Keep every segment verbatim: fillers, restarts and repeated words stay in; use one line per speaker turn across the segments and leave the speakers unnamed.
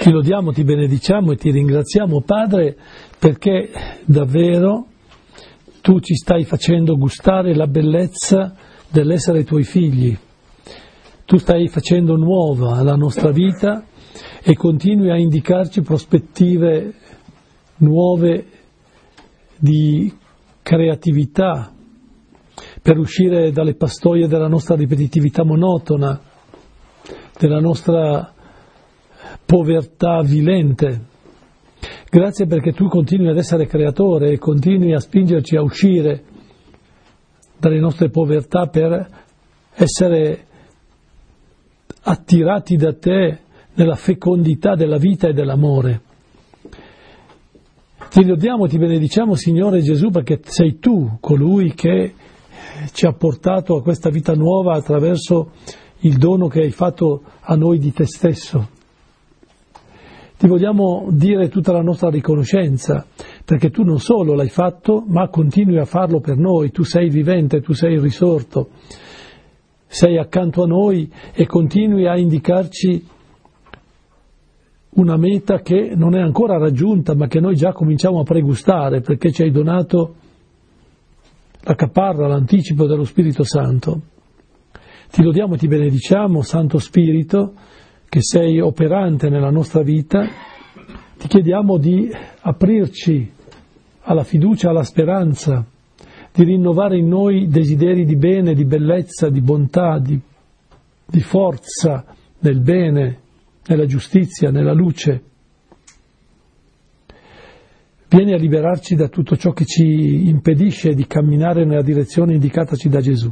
Ti lodiamo, ti benediciamo e ti ringraziamo, Padre, perché davvero tu ci stai facendo gustare la bellezza dell'essere tuoi figli. Tu stai facendo nuova la nostra vita e continui a indicarci prospettive nuove di creatività per uscire dalle pastoie della nostra ripetitività monotona, della nostra povertà vilente. Grazie perché tu continui ad essere creatore e continui a spingerci a uscire dalle nostre povertà per essere attirati da te nella fecondità della vita e dell'amore. Ti lodiamo, ti benediciamo, Signore Gesù, perché sei tu colui che ci ha portato a questa vita nuova attraverso il dono che hai fatto a noi di te stesso. Ti vogliamo dire tutta la nostra riconoscenza, perché tu non solo l'hai fatto, ma continui a farlo per noi. Tu sei vivente, tu sei il risorto, sei accanto a noi e continui a indicarci una meta che non è ancora raggiunta, ma che noi già cominciamo a pregustare, perché ci hai donato la caparra, l'anticipo dello Spirito Santo. Ti lodiamo e ti benediciamo, Santo Spirito, che sei operante nella nostra vita. Ti chiediamo di aprirci alla fiducia, alla speranza, di rinnovare in noi desideri di bene, di bellezza, di bontà, di, di forza nel bene, nella giustizia, nella luce. Vieni a liberarci da tutto ciò che ci impedisce di camminare nella direzione indicataci da Gesù.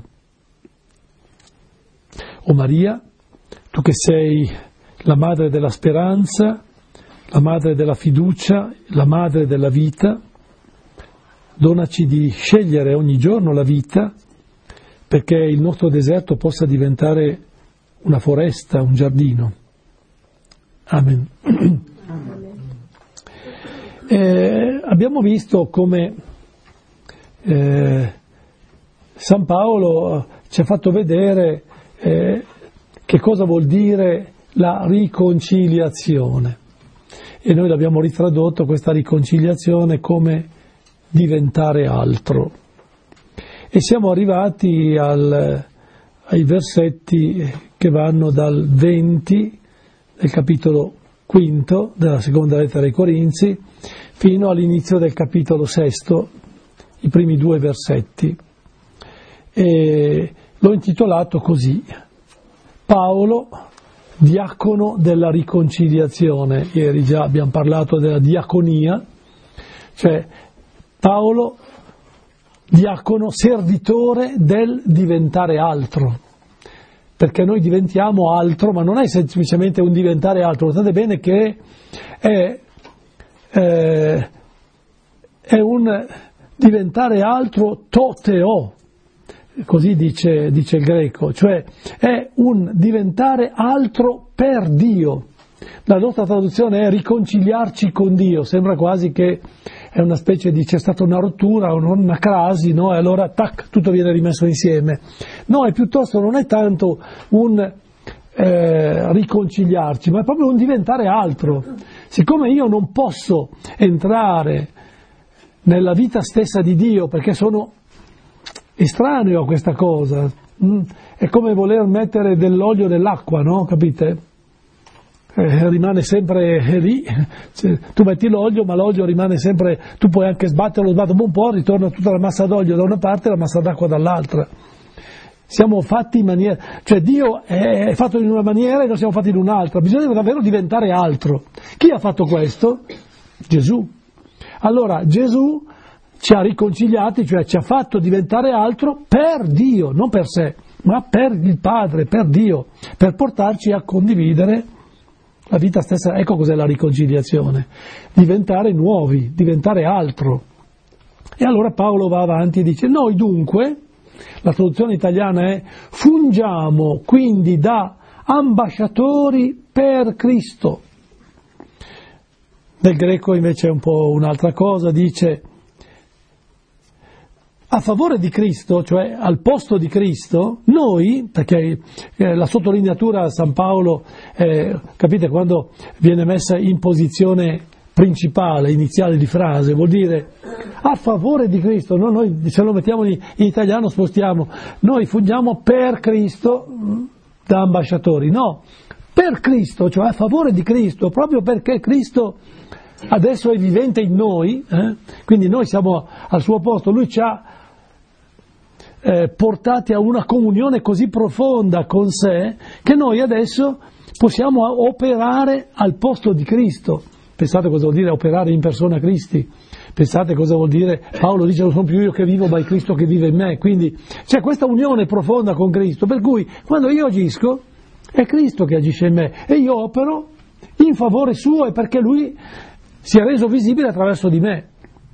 O Maria, tu che sei la madre della speranza, la madre della fiducia, la madre della vita, donaci di scegliere ogni giorno la vita perché il nostro deserto possa diventare una foresta, un giardino. Amen. Amen. Eh, abbiamo visto come eh, San Paolo ci ha fatto vedere eh, che cosa vuol dire la riconciliazione, e noi l'abbiamo ritradotto questa riconciliazione come diventare altro, e siamo arrivati al, ai versetti che vanno dal venti del capitolo quinto della seconda lettera ai Corinzi fino all'inizio del capitolo sesto, i primi due versetti, e l'ho intitolato così: Paolo, diacono della riconciliazione. Ieri già abbiamo parlato della diaconia, cioè Paolo, diacono, servitore del diventare altro, perché noi diventiamo altro, ma non è semplicemente un diventare altro. Notate bene che è, eh, è un diventare altro toteo, così dice, dice il greco, cioè è un diventare altro per Dio. La nostra traduzione è riconciliarci con Dio, sembra quasi che è una specie di c'è stata una rottura, una crasi, no? E allora tac, tutto viene rimesso insieme. No, è piuttosto, non è tanto un eh, riconciliarci, ma è proprio un diventare altro. Siccome io non posso entrare nella vita stessa di Dio perché sono estraneo a questa cosa, mm? È come voler mettere dell'olio nell'acqua, no? Capite? Eh, rimane sempre lì, cioè, tu metti l'olio ma l'olio rimane sempre, tu puoi anche sbatterlo, sbatterlo un po', ritorna tutta la massa d'olio da una parte e la massa d'acqua dall'altra. Siamo fatti in maniera, cioè Dio è fatto in una maniera e noi siamo fatti in un'altra, bisogna davvero diventare altro. Chi ha fatto questo? Gesù. Allora Gesù ci ha riconciliati, cioè ci ha fatto diventare altro per Dio, non per sé, ma per il Padre, per Dio, per portarci a condividere la vita stessa. Ecco cos'è la riconciliazione: diventare nuovi, diventare altro. E allora Paolo va avanti e dice: noi dunque, la traduzione italiana è fungiamo quindi da ambasciatori per Cristo. Nel greco invece è un po' un'altra cosa, dice a favore di Cristo, cioè al posto di Cristo, noi, perché eh, la sottolineatura a San Paolo, eh, capite, quando viene messa in posizione principale, iniziale di frase, vuol dire a favore di Cristo, no? Noi se lo mettiamo in, in italiano spostiamo, noi fungiamo per Cristo da ambasciatori, no, per Cristo, cioè a favore di Cristo, proprio perché Cristo adesso è vivente in noi, eh? Quindi noi siamo al suo posto, Lui ci ha eh, portati a una comunione così profonda con sé che noi adesso possiamo operare al posto di Cristo. Pensate cosa vuol dire operare in persona Cristi, pensate cosa vuol dire, Paolo dice non sono più io che vivo ma è Cristo che vive in me, quindi c'è questa unione profonda con Cristo, per cui quando io agisco è Cristo che agisce in me e io opero in favore suo e perché Lui si è reso visibile attraverso di me.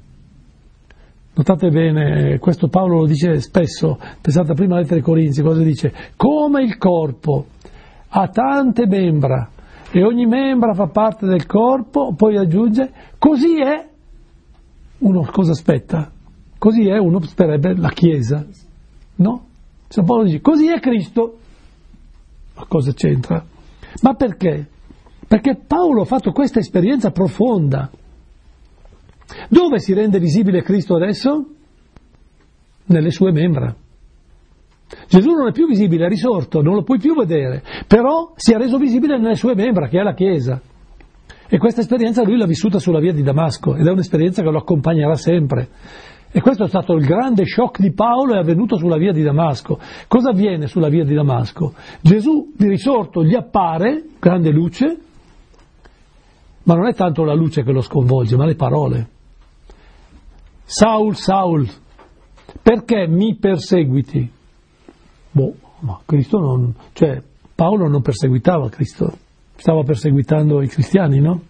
Notate bene, questo Paolo lo dice spesso, pensate alla prima lettera ai Corinzi, cosa dice? Come il corpo ha tante membra e ogni membra fa parte del corpo, poi aggiunge, così è, uno cosa aspetta? Così è, uno spiegarebbe la Chiesa, no? San Paolo dice, così è Cristo. Ma cosa c'entra? Ma perché? Perché Paolo ha fatto questa esperienza profonda. Dove si rende visibile Cristo adesso? Nelle sue membra. Gesù non è più visibile, è risorto, non lo puoi più vedere, però si è reso visibile nelle sue membra, che è la Chiesa. E questa esperienza lui l'ha vissuta sulla via di Damasco, ed è un'esperienza che lo accompagnerà sempre. E questo è stato il grande shock di Paolo, è avvenuto sulla via di Damasco. Cosa avviene sulla via di Damasco? Gesù di risorto gli appare, grande luce, ma non è tanto la luce che lo sconvolge, ma le parole. Saul, Saul, perché mi perseguiti? Boh, ma Cristo non, cioè Paolo non perseguitava Cristo, stava perseguitando i cristiani, no?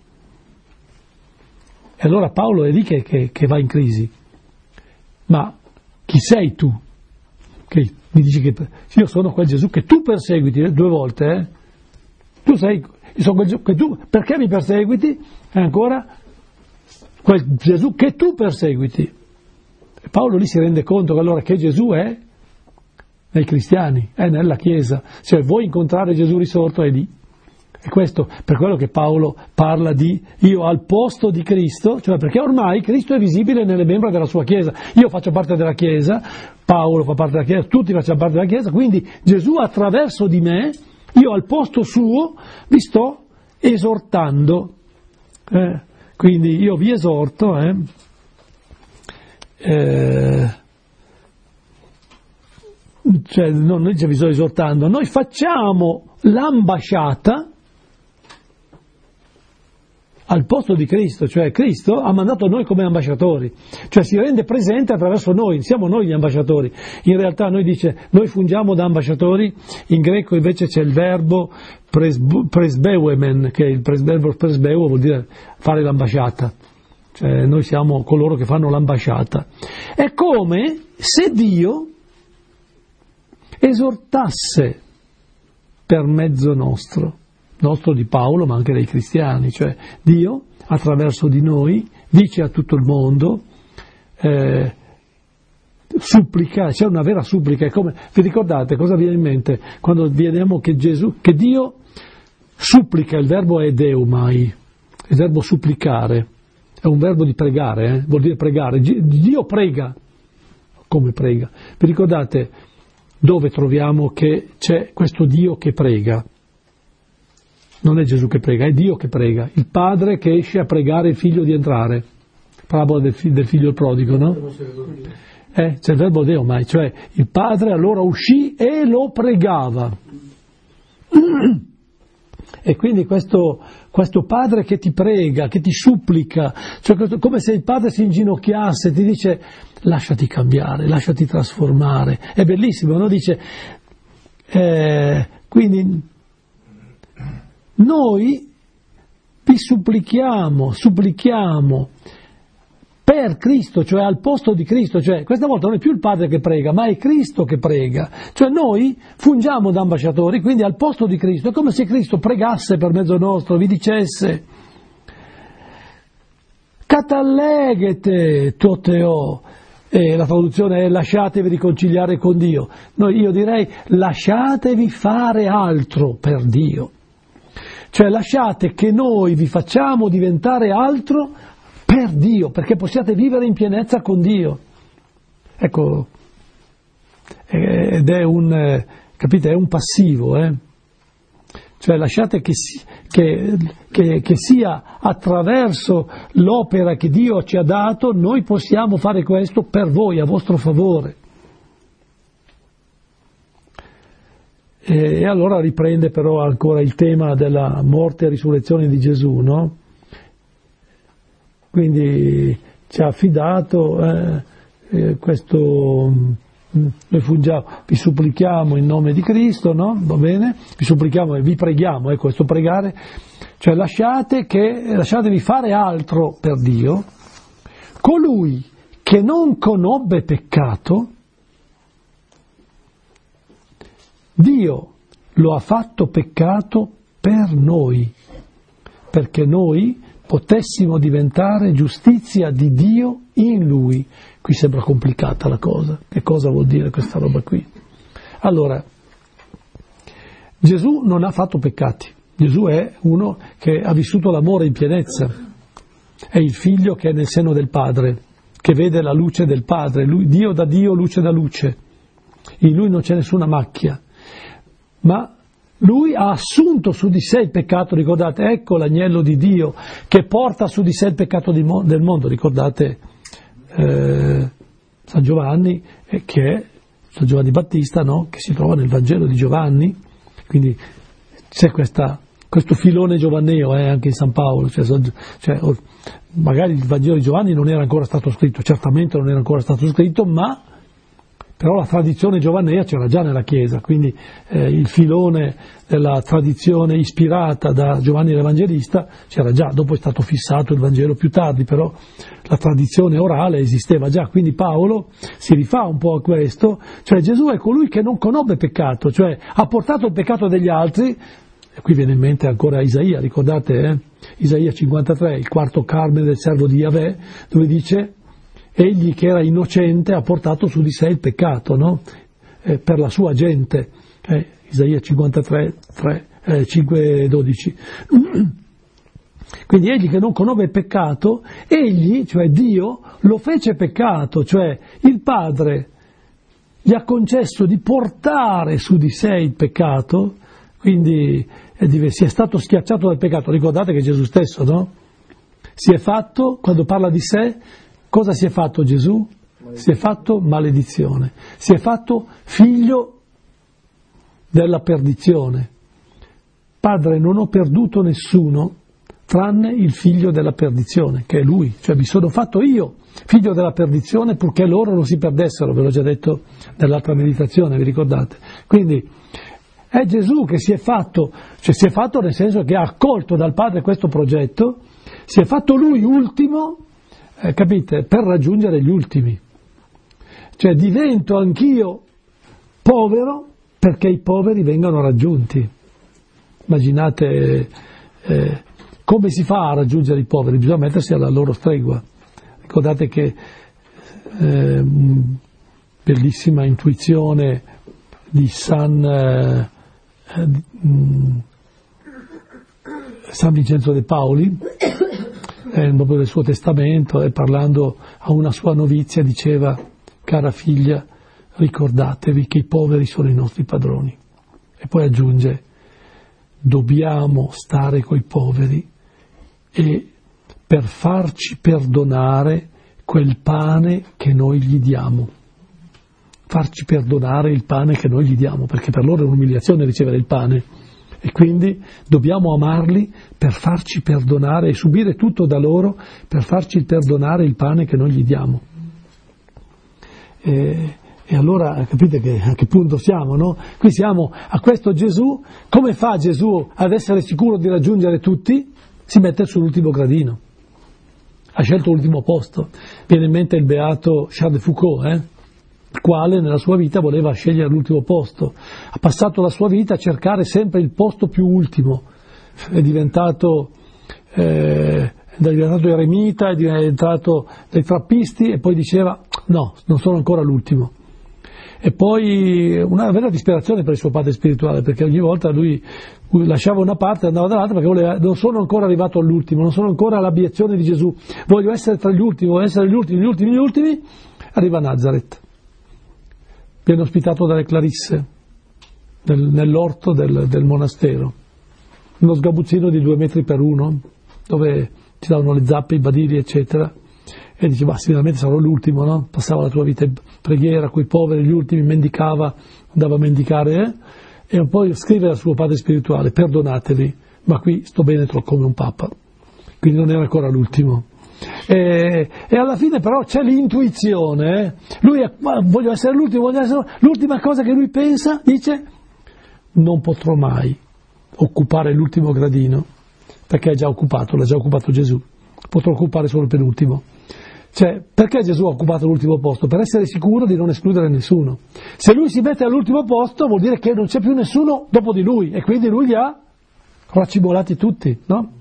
E allora Paolo è lì che, che, che va in crisi. Ma chi sei tu? Che mi dici che io sono quel Gesù che tu perseguiti due volte, eh? Tu sei, io sono quel Gesù che tu, perché mi perseguiti? E ancora quel Gesù che tu perseguiti. E Paolo lì si rende conto che allora che Gesù è nei cristiani, è nella Chiesa, cioè vuoi incontrare Gesù risorto è lì. E questo per quello che Paolo parla di io al posto di Cristo, cioè perché ormai Cristo è visibile nelle membra della sua Chiesa. Io faccio parte della Chiesa, Paolo fa parte della Chiesa, tutti facciamo parte della Chiesa, quindi Gesù attraverso di me, io al posto suo vi sto esortando. Eh, quindi io vi esorto, eh, eh, cioè non noi vi sto esortando, noi facciamo l'ambasciata al posto di Cristo, cioè Cristo ha mandato noi come ambasciatori, cioè si rende presente attraverso noi, siamo noi gli ambasciatori. In realtà noi dice, noi fungiamo da ambasciatori, in greco invece c'è il verbo presbeuemen, che il verbo presbeuo vuol dire fare l'ambasciata, cioè noi siamo coloro che fanno l'ambasciata. È come se Dio esortasse per mezzo nostro, nostro di Paolo, ma anche dei cristiani, cioè Dio attraverso di noi dice a tutto il mondo, eh, supplica, c'è una vera supplica, è come, vi ricordate cosa viene in mente quando vediamo che Gesù, che Dio supplica, il verbo è deumai, il verbo supplicare, è un verbo di pregare, eh, vuol dire pregare, Dio prega, come prega, vi ricordate dove troviamo che c'è questo Dio che prega? Non è Gesù che prega, è Dio che prega, il padre che esce a pregare il figlio di entrare, parabola del, figlio, del figlio prodigo, no? Eh, c'è il verbo deomai, cioè il padre allora uscì e lo pregava. E quindi questo, questo padre che ti prega, che ti supplica, cioè questo, come se il padre si inginocchiasse, ti dice lasciati cambiare, lasciati trasformare, è bellissimo, no? Dice, eh, quindi noi vi supplichiamo, supplichiamo per Cristo, cioè al posto di Cristo, cioè questa volta non è più il Padre che prega, ma è Cristo che prega, cioè noi fungiamo da ambasciatori, quindi al posto di Cristo, è come se Cristo pregasse per mezzo nostro, vi dicesse catallegete toteo, e la traduzione è lasciatevi riconciliare con Dio. No, io direi lasciatevi fare altro per Dio. Cioè lasciate che noi vi facciamo diventare altro per Dio, perché possiate vivere in pienezza con Dio. Ecco, ed è un, capite, è un passivo, eh? Cioè lasciate che, si, che, che, che sia attraverso l'opera che Dio ci ha dato, noi possiamo fare questo per voi, a vostro favore. E, e allora riprende però ancora il tema della morte e risurrezione di Gesù, no? Quindi ci ha affidato eh, eh, questo, noi fungiamo, vi supplichiamo in nome di Cristo, no? Va bene? Vi supplichiamo e vi preghiamo, ecco questo pregare, cioè lasciate che, lasciatevi fare altro per Dio, colui che non conobbe peccato, Dio lo ha fatto peccato per noi, perché noi potessimo diventare giustizia di Dio in Lui. Qui sembra complicata la cosa. Che cosa vuol dire questa roba qui? Allora, Gesù non ha fatto peccati. Gesù è uno che ha vissuto l'amore in pienezza. È il figlio che è nel seno del Padre, che vede la luce del Padre. Lui, Dio da Dio, luce da luce. In Lui non c'è nessuna macchia. Ma Lui ha assunto su di sé il peccato, ricordate, ecco l'agnello di Dio che porta su di sé il peccato di mo- del mondo, ricordate eh, San Giovanni, eh, che è San Giovanni Battista, no? Che si trova nel Vangelo di Giovanni, quindi c'è questa, questo filone giovanneo eh, anche in San Paolo, cioè, cioè, magari il Vangelo di Giovanni non era ancora stato scritto, certamente non era ancora stato scritto, ma però la tradizione giovannea c'era già nella Chiesa, quindi eh, il filone della tradizione ispirata da Giovanni l'Evangelista c'era già, dopo è stato fissato il Vangelo più tardi, però la tradizione orale esisteva già, quindi Paolo si rifà un po' a questo, cioè Gesù è colui che non conobbe peccato, cioè ha portato il peccato degli altri, e qui viene in mente ancora Isaia, ricordate, eh? Isaia cinquantatré, il quarto Carme del servo di Yahweh, dove dice: egli che era innocente ha portato su di sé il peccato, no? Eh, per la sua gente. Eh, Isaia cinquantatré, tre, eh, cinque, dodici. Quindi egli che non conobbe il peccato, egli, cioè Dio, lo fece peccato, cioè il Padre gli ha concesso di portare su di sé il peccato, quindi eh, si è stato schiacciato dal peccato. Ricordate che Gesù stesso, no? Si è fatto, quando parla di sé, cosa si è fatto Gesù? Si è fatto maledizione, si è fatto figlio della perdizione. Padre, non ho perduto nessuno tranne il figlio della perdizione, che è lui, cioè mi sono fatto io figlio della perdizione purché loro non si perdessero, ve l'ho già detto nell'altra meditazione, vi ricordate? Quindi è Gesù che si è fatto, cioè si è fatto nel senso che ha accolto dal Padre questo progetto, si è fatto lui ultimo, Eh, capite? Per raggiungere gli ultimi. Cioè divento anch'io povero perché i poveri vengano raggiunti. Immaginate eh, come si fa a raggiungere i poveri? Bisogna mettersi alla loro stregua. Ricordate che eh, bellissima intuizione di San, eh, di, San Vincenzo de Paoli, Eh, proprio del suo testamento, e parlando a una sua novizia diceva: cara figlia, ricordatevi che i poveri sono i nostri padroni. E poi aggiunge: dobbiamo stare coi poveri e per farci perdonare quel pane che noi gli diamo. Farci perdonare il pane che noi gli diamo, perché per loro è un'umiliazione ricevere il pane. E quindi dobbiamo amarli per farci perdonare e subire tutto da loro per farci perdonare il pane che noi gli diamo. E, e allora capite che, a che punto siamo, no? Qui siamo a questo Gesù. Come fa Gesù ad essere sicuro di raggiungere tutti? Si mette sull'ultimo gradino. Ha scelto l'ultimo posto. Viene in mente il beato Charles de Foucault, eh? il quale nella sua vita voleva scegliere l'ultimo posto. Ha passato la sua vita a cercare sempre il posto più ultimo, è diventato, eh, è diventato eremita, è entrato dai trappisti e poi diceva no, non sono ancora l'ultimo. E poi una vera disperazione per il suo padre spirituale, perché ogni volta lui lasciava una parte e andava dall'altra perché voleva, non sono ancora arrivato all'ultimo, non sono ancora all'abiezione di Gesù, voglio essere tra gli ultimi, voglio essere gli ultimi, gli ultimi, gli ultimi. Arriva a Nazareth, viene ospitato dalle Clarisse nel, nell'orto del, del monastero, uno sgabuzzino di due metri per uno dove ci davano le zappe, i badili eccetera, e dice ma sicuramente sarò l'ultimo, no? Passava la tua vita in preghiera coi poveri, gli ultimi, mendicava, andava a mendicare eh? E poi scrive al suo padre spirituale perdonateli, ma qui sto bene come un papa, quindi non era ancora l'ultimo. E, e alla fine però c'è l'intuizione, eh? Lui è, voglio essere l'ultimo, voglio essere l'ultima cosa che lui pensa, dice non potrò mai occupare l'ultimo gradino perché è già occupato, l'ha già occupato Gesù, potrò occupare solo il penultimo. Cioè, perché Gesù ha occupato l'ultimo posto? Per essere sicuro di non escludere nessuno. Se lui si mette all'ultimo posto vuol dire che non c'è più nessuno dopo di lui e quindi lui li ha racimolati tutti, no?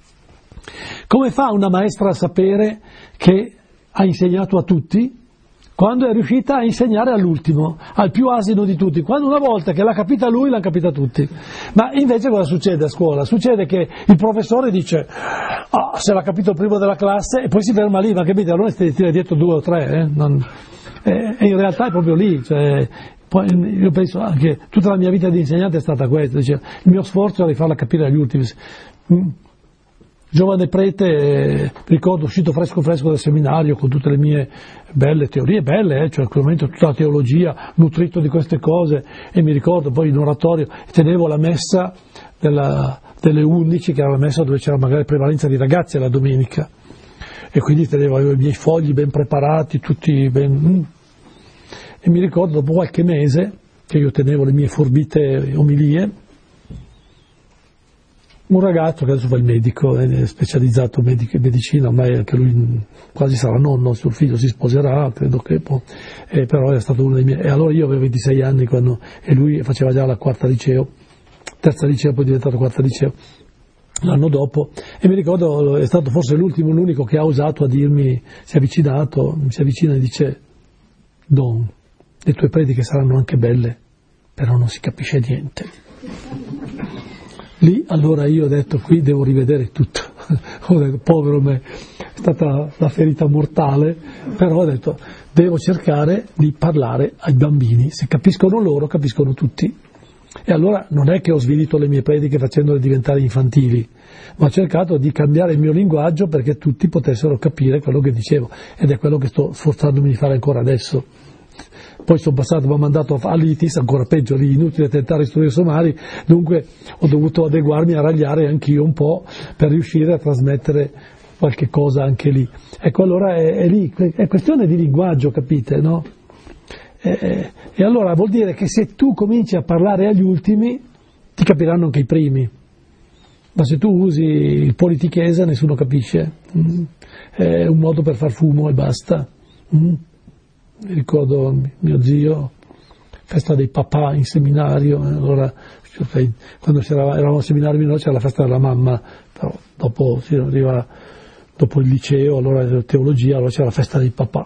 Come fa una maestra a sapere che ha insegnato a tutti quando è riuscita a insegnare all'ultimo, al più asino di tutti? Quando una volta che l'ha capita lui, l'hanno capita tutti. Ma invece cosa succede a scuola? Succede che il professore dice ah, se l'ha capito il primo della classe e poi si ferma lì, ma capite? Allora si tira dietro due o tre, eh? Non... e in realtà è proprio lì. Cioè, poi io penso anche tutta la mia vita di insegnante è stata questa, dice, il mio sforzo era di farla capire agli ultimi. Giovane prete, eh, ricordo uscito fresco fresco dal seminario con tutte le mie belle teorie, belle, eh, cioè in quel momento tutta la teologia, nutrito di queste cose, e mi ricordo poi in oratorio tenevo la messa della, delle undici, che era la messa dove c'era magari prevalenza di ragazzi alla domenica, e quindi tenevo i miei fogli ben preparati, tutti ben... Mm. E mi ricordo dopo qualche mese, che io tenevo le mie forbite omilie, un ragazzo che adesso fa il medico, è specializzato in medicina, ormai anche lui quasi sarà nonno, suo figlio si sposerà, credo che può, eh, però è stato uno dei miei, e allora io avevo ventisei anni quando, e lui faceva già la quarta liceo, terza liceo, poi è diventato quarta liceo, l'anno dopo, e mi ricordo è stato forse l'ultimo, l'unico che ha osato a dirmi, si è avvicinato, mi si avvicina e dice Don, le tue prediche saranno anche belle, però non si capisce niente. Lì allora io ho detto qui devo rivedere tutto, ho detto povero me, è stata la ferita mortale, però ho detto devo cercare di parlare ai bambini, se capiscono loro capiscono tutti. E allora non è che ho svilito le mie prediche facendole diventare infantili, ma ho cercato di cambiare il mio linguaggio perché tutti potessero capire quello che dicevo, ed è quello che sto sforzandomi di fare ancora adesso. Poi sono passato, mi ha mandato all'Itis, ancora peggio, lì inutile tentare di istruire somari, dunque ho dovuto adeguarmi a ragliare anch'io un po' per riuscire a trasmettere qualche cosa anche lì. Ecco, allora è, è lì, è questione di linguaggio, capite, no? E, e allora vuol dire che se tu cominci a parlare agli ultimi, ti capiranno anche i primi. Ma se tu usi il politichese nessuno capisce. Mm. È un modo per far fumo e basta. Mm. Mi ricordo mio zio, festa dei papà in seminario, allora quando eravamo al seminario minore c'era la festa della mamma, però dopo si arriva dopo il liceo, allora teologia, allora c'era la festa dei papà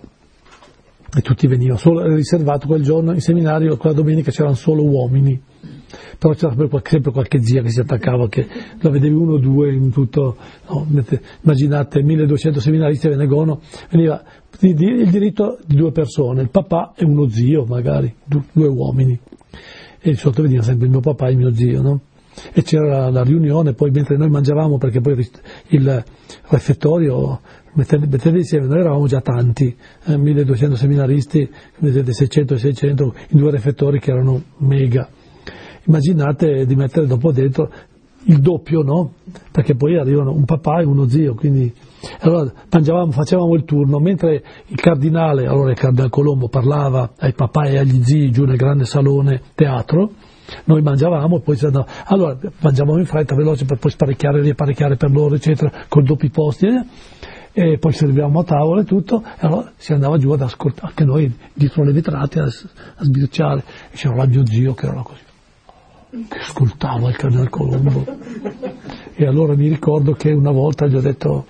e tutti venivano, solo era riservato quel giorno in seminario, quella domenica c'erano solo uomini, però c'era sempre qualche, sempre qualche zia che si attaccava, che la vedevi uno o due in tutto, no, immaginate milleduecento seminaristi a Venegono, veniva il diritto di due persone, il papà e uno zio magari, due uomini, e di solito veniva sempre il mio papà e il mio zio, no? E c'era la, la riunione, poi mentre noi mangiavamo, perché poi il refettorio mettete insieme, noi eravamo già tanti, eh, milleduecento seminaristi, mettete seicento e seicento in due refettori che erano mega. Immaginate di mettere dopo dentro il doppio, no? Perché poi arrivano un papà e uno zio, quindi allora mangiavamo, facevamo il turno, mentre il cardinale, allora il cardinale Colombo parlava ai papà e agli zii giù nel grande salone teatro, noi mangiavamo e poi andava, allora mangiavamo in fretta, veloce, per poi sparecchiare, riapparecchiare per loro, eccetera, con doppi posti, eh? E poi serviamo a tavola e tutto, e allora si andava giù ad ascoltare, anche noi dietro le vetrate a, a sbirciare, e c'era là mio zio che era così, che ascoltava il cardinale Colombo. E allora mi ricordo che una volta gli ho detto,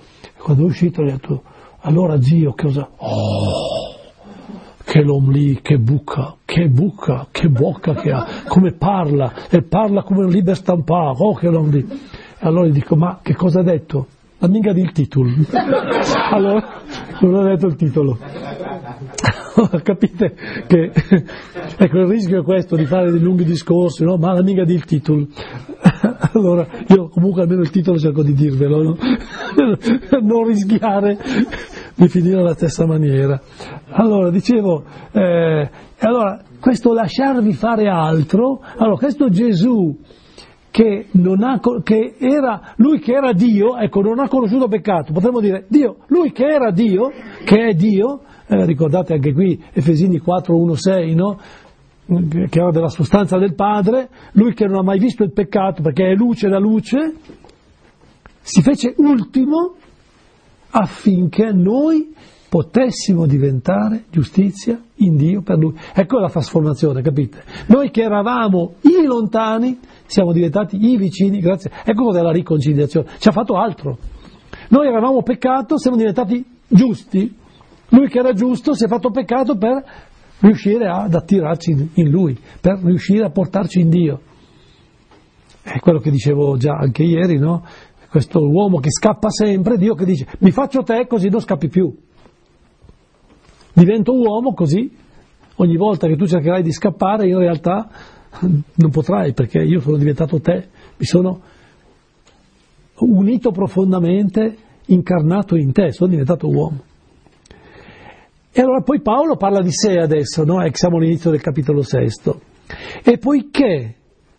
quando è uscito ho detto, allora zio, che cosa? Oh, che l'uomo lì, che buca, che buca, che bocca che ha, come parla, e parla come un libero stampato, oh che l'uomo lì. Allora gli dico, ma che cosa ha detto? Ma mica di il titolo. Allora, non ho detto il titolo. Capite che ecco il rischio è questo di fare dei lunghi discorsi, no? Ma mica di il titolo. Allora io comunque almeno il titolo cerco di dirvelo, no? Non rischiare di finire alla stessa maniera. Allora dicevo, eh, allora questo lasciarvi fare altro, allora questo Gesù che, non ha, che era lui che era Dio, ecco, non ha conosciuto peccato, potremmo dire Dio, lui che era Dio, che è Dio, eh, ricordate anche qui Efesini quattro, uno, sei, no? Che era della sostanza del Padre, lui che non ha mai visto il peccato perché è luce da luce, si fece ultimo affinché noi potessimo diventare giustizia in Dio per Lui. Ecco la trasformazione, capite? Noi che eravamo i lontani siamo diventati i vicini, grazie. Ecco cos'è la riconciliazione. Ci ha fatto altro. Noi eravamo peccato, siamo diventati giusti. Lui che era giusto si è fatto peccato per riuscire ad attirarci in Lui, per riuscire a portarci in Dio. È quello che dicevo già anche ieri, no? Questo uomo che scappa sempre, Dio che dice mi faccio te così non scappi più. Divento uomo così ogni volta che tu cercherai di scappare in realtà non potrai, perché io sono diventato te, mi sono unito profondamente, incarnato in te, sono diventato uomo. E allora poi Paolo parla di sé adesso, no? E siamo all'inizio del capitolo sesto. E poiché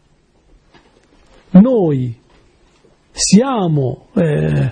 noi siamo eh,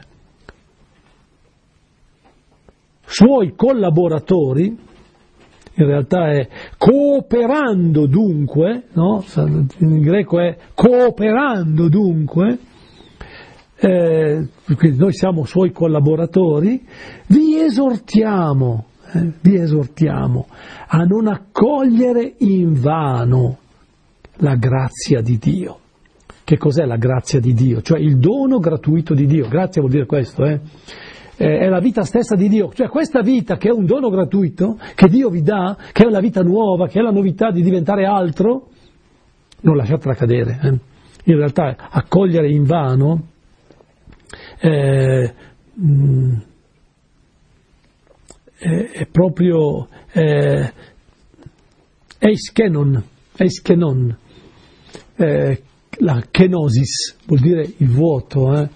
suoi collaboratori, in realtà è cooperando dunque, no? In greco è cooperando dunque, eh, quindi noi siamo suoi collaboratori, vi esortiamo, eh, vi esortiamo a non accogliere invano la grazia di Dio. Che cos'è la grazia di Dio? Cioè il dono gratuito di Dio. Grazia vuol dire questo, eh? È la vita stessa di Dio, cioè questa vita che è un dono gratuito, che Dio vi dà, che è la vita nuova, che è la novità di diventare altro, non lasciatela cadere. Eh? In realtà accogliere in vano eh, mh, è, è proprio eh, eiskenon, eiskenon, eh, la kenosis vuol dire il vuoto, eh?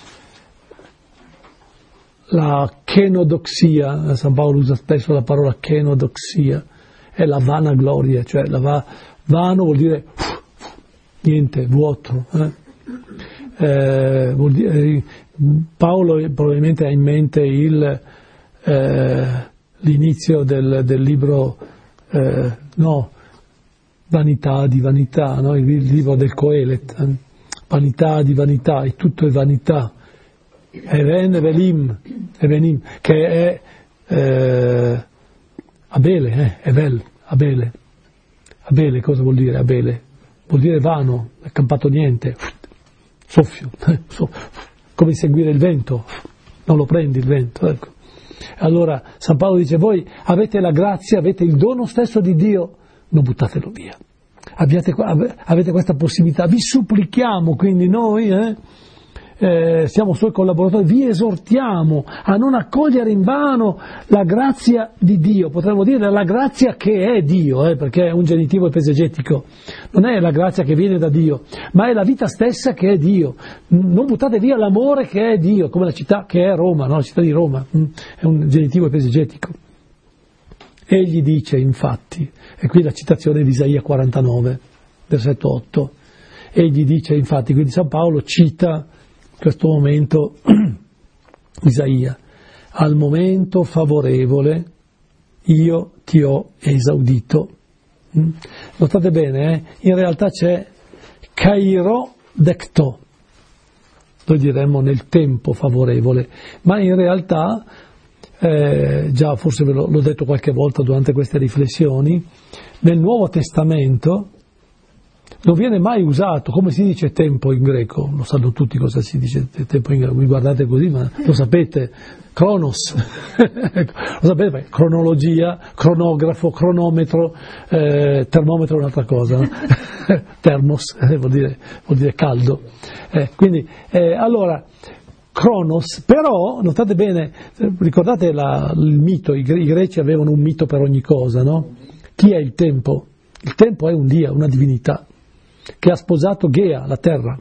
La kenodoxia, San Paolo usa spesso la parola kenodoxia, è la vanagloria, cioè la va, vano vuol dire niente, vuoto. Eh? Eh, vuol dire, Paolo probabilmente ha in mente il, eh, l'inizio del, del libro, eh, no, Vanità di vanità, no? Il libro del Coelet, eh? Vanità di vanità, e tutto è vanità. Even Evelim, Evenim, che è eh, Abele, eh, Evel, Abele. Abele cosa vuol dire Abele? Vuol dire vano, è campato niente, soffio, eh, come seguire il vento, non lo prendi il vento, ecco. Allora San Paolo dice, voi avete la grazia, avete il dono stesso di Dio, non buttatelo via. Abbiate, avete questa possibilità, vi supplichiamo quindi noi, eh, eh, siamo suoi collaboratori, vi esortiamo a non accogliere invano la grazia di Dio, potremmo dire la grazia che è Dio, eh, perché è un genitivo esegetico, non è la grazia che viene da Dio, ma è la vita stessa che è Dio. Non buttate via l'amore che è Dio, come la città che è Roma, no? La città di Roma, è un genitivo esegetico. Egli dice infatti, e qui la citazione di Isaia quarantanove, versetto otto, egli dice infatti, quindi San Paolo cita in questo momento Isaia, al momento favorevole io ti ho esaudito. Notate bene, eh? In realtà c'è kairo dekto, noi diremmo nel tempo favorevole, ma in realtà Eh, già forse ve l'ho, l'ho detto qualche volta durante queste riflessioni, nel Nuovo Testamento non viene mai usato. Come si dice tempo in greco? Lo sanno tutti cosa si dice tempo in greco, mi guardate così, ma lo sapete, cronos, lo sapete, cronologia, cronografo, cronometro, eh, termometro è un'altra cosa, no? Thermos, eh, vuol dire, vuol dire caldo. Eh, quindi, eh, allora, Cronos, però, notate bene, ricordate la, il mito, i, i greci avevano un mito per ogni cosa, no? Chi è il tempo? Il tempo è un dio, una divinità, che ha sposato Gea, la terra.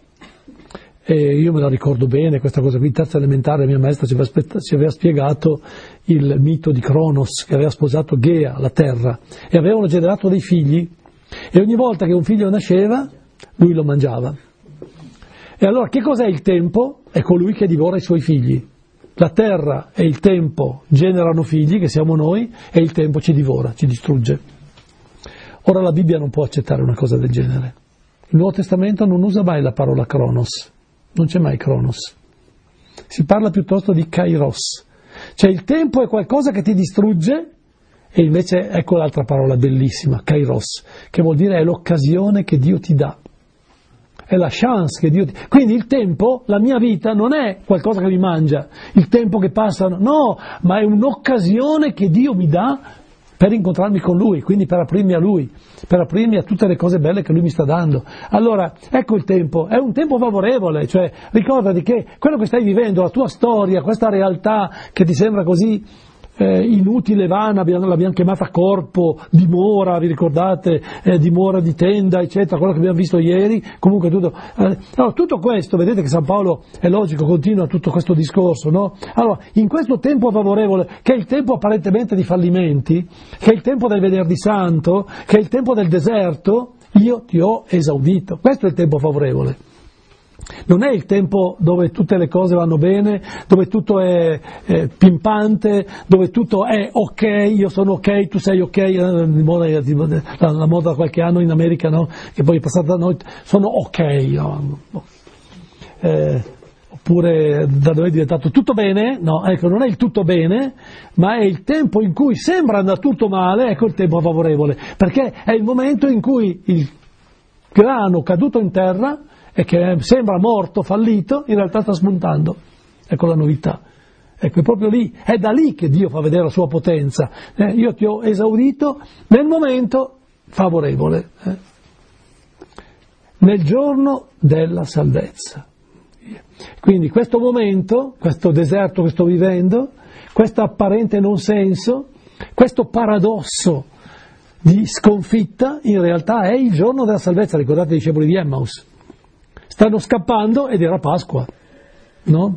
E io me la ricordo bene, questa cosa qui, in terza elementare la mia maestra ci aveva, ci aveva spiegato il mito di Cronos, che aveva sposato Gea, la terra, e avevano generato dei figli, e ogni volta che un figlio nasceva, lui lo mangiava. E allora che cos'è il tempo? È colui che divora i suoi figli. La terra e il tempo generano figli, che siamo noi, e il tempo ci divora, ci distrugge. Ora la Bibbia non può accettare una cosa del genere. Il Nuovo Testamento non usa mai la parola Cronos, non c'è mai Cronos. Si parla piuttosto di Kairos. Cioè il tempo è qualcosa che ti distrugge, e invece ecco l'altra parola bellissima, Kairos, che vuol dire è l'occasione che Dio ti dà. È la chance che Dio ti... Quindi il tempo, la mia vita, non è qualcosa che mi mangia, il tempo che passa, no, ma è un'occasione che Dio mi dà per incontrarmi con Lui, quindi per aprirmi a Lui, per aprirmi a tutte le cose belle che Lui mi sta dando. Allora, ecco il tempo, è un tempo favorevole, cioè ricordati che quello che stai vivendo, la tua storia, questa realtà che ti sembra così Eh, inutile, vana, l'abbiamo chiamata corpo, dimora, vi ricordate, eh, dimora di tenda, eccetera, quello che abbiamo visto ieri, comunque tutto, eh, allora, tutto questo, vedete che San Paolo è logico, continua tutto questo discorso, no? Allora, in questo tempo favorevole, che è il tempo apparentemente di fallimenti, che è il tempo del venerdì santo, che è il tempo del deserto, io ti ho esaudito, questo è il tempo favorevole. Non è il tempo dove tutte le cose vanno bene, dove tutto è, è pimpante, dove tutto è ok, io sono ok, tu sei ok, la moda, la moda da qualche anno in America, no? Che poi è passata da noi, sono ok, no? eh, oppure da noi è diventato tutto bene, no, ecco, non è il tutto bene, ma è il tempo in cui sembra andare tutto male, ecco il tempo favorevole, perché è il momento in cui il grano caduto in terra e che sembra morto, fallito, in realtà sta spuntando. Ecco la novità. Ecco, è proprio lì, è da lì che Dio fa vedere la sua potenza. Eh, io ti ho esaudito nel momento favorevole, eh. Nel giorno della salvezza. Quindi questo momento, questo deserto che sto vivendo, questo apparente non senso, questo paradosso di sconfitta, in realtà è il giorno della salvezza. Ricordate i discepoli di Emmaus? Stanno scappando ed era Pasqua, no?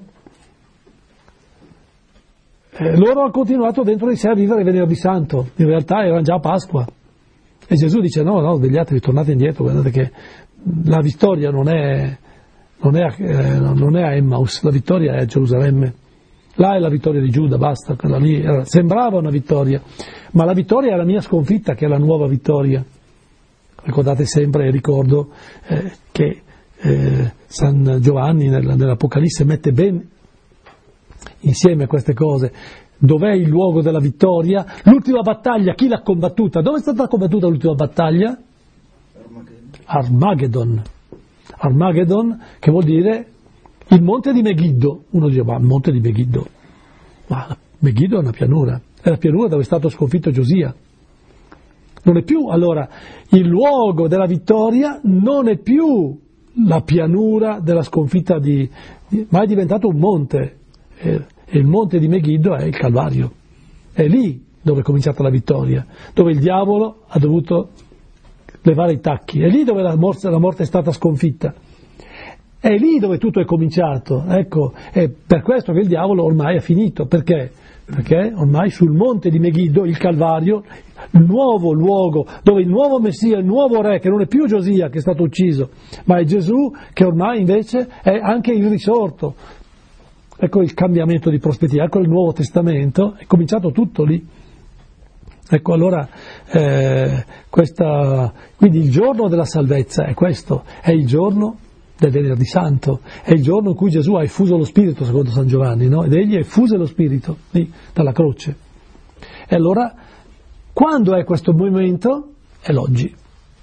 Eh, loro hanno continuato dentro di sé a vivere il venerdì santo, in realtà era già Pasqua. E Gesù dice no, no, svegliatevi, tornate indietro, guardate che la vittoria non è, non è, eh, non è a Emmaus, la vittoria è a Gerusalemme. Là è la vittoria di Giuda, basta, quella lì era, sembrava una vittoria, ma la vittoria è la mia sconfitta, che è la nuova vittoria. Ricordate sempre, ricordo eh, che Eh, San Giovanni nella, nell'Apocalisse mette ben insieme queste cose. Dov'è il luogo della vittoria? L'ultima battaglia, chi l'ha combattuta? Dove è stata combattuta l'ultima battaglia? Armageddon. Armageddon, che vuol dire il monte di Megiddo. Uno dice, ma il monte di Megiddo? Ma Megiddo è una pianura, è la pianura dove è stato sconfitto Giosia. Non è più, allora, il luogo della vittoria non è più la pianura della sconfitta di, di ma è diventato un monte, e, e il monte di Megiddo è il Calvario, è lì dove è cominciata la vittoria, dove il diavolo ha dovuto levare i tacchi, è lì dove la morte, la morte è stata sconfitta, è lì dove tutto è cominciato. Ecco, è per questo che il diavolo ormai è finito, perché? Perché ormai sul monte di Megiddo, il Calvario, il nuovo luogo dove il nuovo Messia, il nuovo re, che non è più Giosia che è stato ucciso, ma è Gesù, che ormai invece è anche il risorto. Ecco il cambiamento di prospettiva, ecco il Nuovo Testamento, è cominciato tutto lì. Ecco allora, eh, questa, quindi il giorno della salvezza è questo, è il giorno del venerdì santo, è il giorno in cui Gesù ha effuso lo Spirito, secondo San Giovanni, no? Ed egli effuse lo Spirito lì, dalla croce. E allora, quando è questo momento? È l'oggi.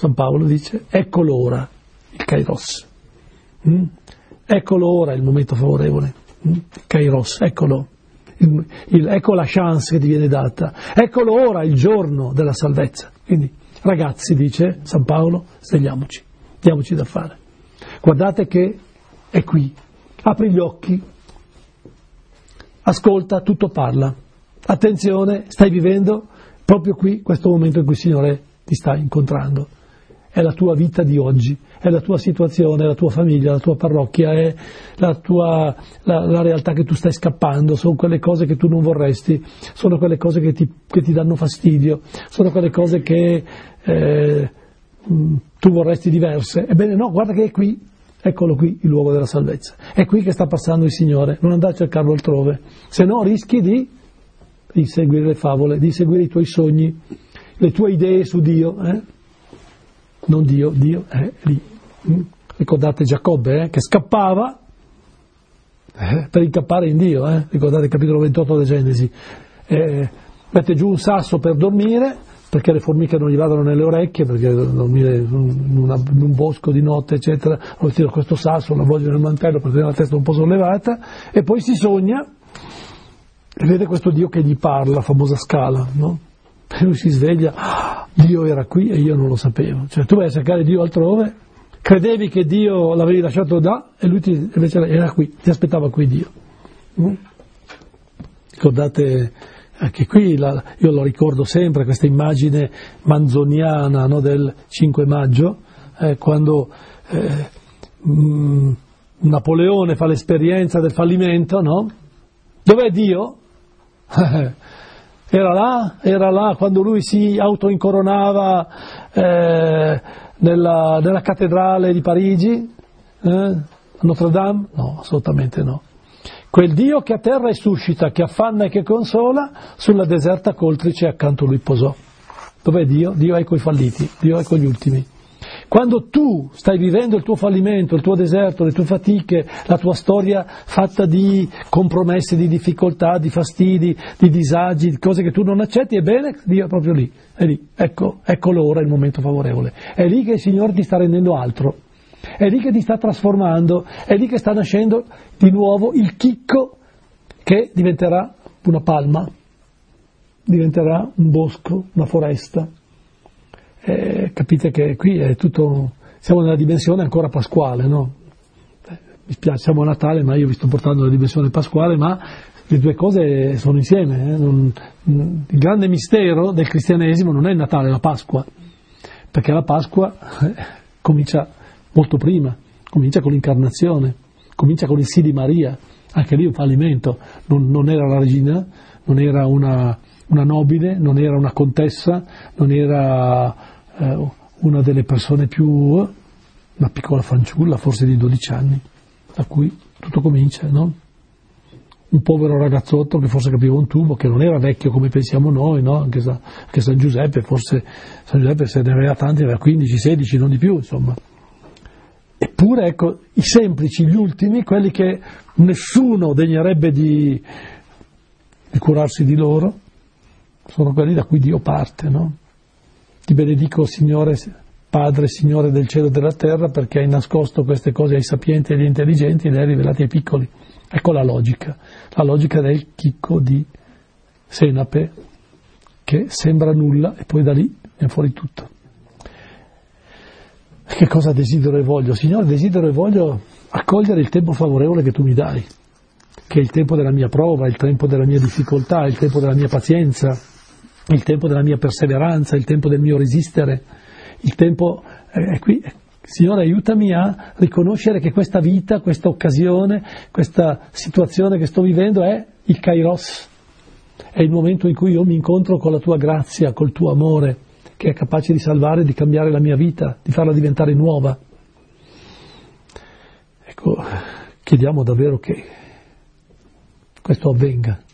San Paolo dice, ecco l'ora, il Kairos. Mm? Eccolo ora il momento favorevole. Mm? Kairos, eccolo. Il, il, ecco la chance che ti viene data. Eccolo ora il giorno della salvezza. Quindi, ragazzi, dice San Paolo, svegliamoci, diamoci da fare. Guardate che è qui. Apri gli occhi, ascolta, tutto parla. Attenzione, stai vivendo proprio qui, questo momento in cui il Signore ti sta incontrando. È la tua vita di oggi, è la tua situazione, è la tua famiglia, la tua parrocchia, è la tua la, la realtà che tu stai scappando, sono quelle cose che tu non vorresti, sono quelle cose che ti, che ti danno fastidio, sono quelle cose che eh, tu vorresti diverse. Ebbene no, guarda che è qui, eccolo qui il luogo della salvezza, è qui che sta passando il Signore, non andare a cercarlo altrove, se no rischi di, di seguire le favole, di seguire i tuoi sogni, le tue idee su Dio, eh? Non Dio, Dio è lì. Mm? Ricordate Giacobbe eh, che scappava eh, per incappare in Dio, eh? Ricordate il capitolo ventotto della Genesi, eh, mette giù un sasso per dormire perché le formiche non gli vadano nelle orecchie, perché dormire in, una, in un bosco di notte eccetera, allora tira questo sasso, lo avvolge nel mantello per tenere la testa un po' sollevata e poi si sogna e vede questo Dio che gli parla, la famosa scala, no? E lui si sveglia, ah, Dio era qui e io non lo sapevo. Cioè tu vai a cercare Dio altrove, credevi che Dio l'avevi lasciato là e lui ti, invece era qui, ti aspettava qui Dio. Mm? Ricordate anche qui, la, io lo ricordo sempre, questa immagine manzoniana, no, del cinque maggio, eh, quando eh, mh, Napoleone fa l'esperienza del fallimento, no? Dov'è Dio? Era là, era là quando lui si autoincoronava eh, nella, nella cattedrale di Parigi, eh, a Notre Dame? No, assolutamente no. Quel Dio che atterra e suscita, che affanna e che consola, sulla deserta coltrice accanto lui posò. Dov'è Dio? Dio è coi falliti, Dio è con gli ultimi. Quando tu stai vivendo il tuo fallimento, il tuo deserto, le tue fatiche, la tua storia fatta di compromessi, di difficoltà, di fastidi, di disagi, di cose che tu non accetti, ebbene, Dio è proprio lì, è lì, ecco, ecco l'ora, il momento favorevole. È lì che il Signore ti sta rendendo altro, è lì che ti sta trasformando, è lì che sta nascendo di nuovo il chicco che diventerà una palma, diventerà un bosco, una foresta. Eh, capite che qui è tutto, siamo nella dimensione ancora pasquale, no? Eh, mi spiace, siamo a Natale, ma io vi sto portando la dimensione pasquale, ma le due cose sono insieme. Eh? Non, il grande mistero del cristianesimo non è il Natale, è la Pasqua, perché la Pasqua eh, comincia molto prima, comincia con l'incarnazione, comincia con il sì di Maria, anche lì un fallimento, non, non era la regina, non era una, una nobile, non era una contessa, non era eh, una delle persone più, una piccola fanciulla, forse di dodici anni, da cui tutto comincia, no? Un povero ragazzotto che forse capiva un tubo, che non era vecchio come pensiamo noi, no? Anche, Sa, anche San Giuseppe, forse San Giuseppe se ne aveva tanti, aveva quindici, sedici, non di più, insomma. Eppure, ecco, i semplici, gli ultimi, quelli che nessuno degnerebbe di, di curarsi di loro, sono quelli da cui Dio parte, no? Ti benedico, Signore, Padre, Signore del cielo e della terra, perché hai nascosto queste cose ai sapienti e agli intelligenti e le hai rivelate ai piccoli. Ecco la logica, la logica del chicco di senape che sembra nulla e poi da lì viene fuori tutto. Che cosa desidero e voglio? Signore, desidero e voglio accogliere il tempo favorevole che tu mi dai, che è il tempo della mia prova, il tempo della mia difficoltà, il tempo della mia pazienza, il tempo della mia perseveranza, il tempo del mio resistere, il tempo è qui. Signore, aiutami a riconoscere che questa vita, questa occasione, questa situazione che sto vivendo è il Kairos, è il momento in cui io mi incontro con la tua grazia, col tuo amore, che è capace di salvare, di cambiare la mia vita, di farla diventare nuova. Ecco, chiediamo davvero che questo avvenga.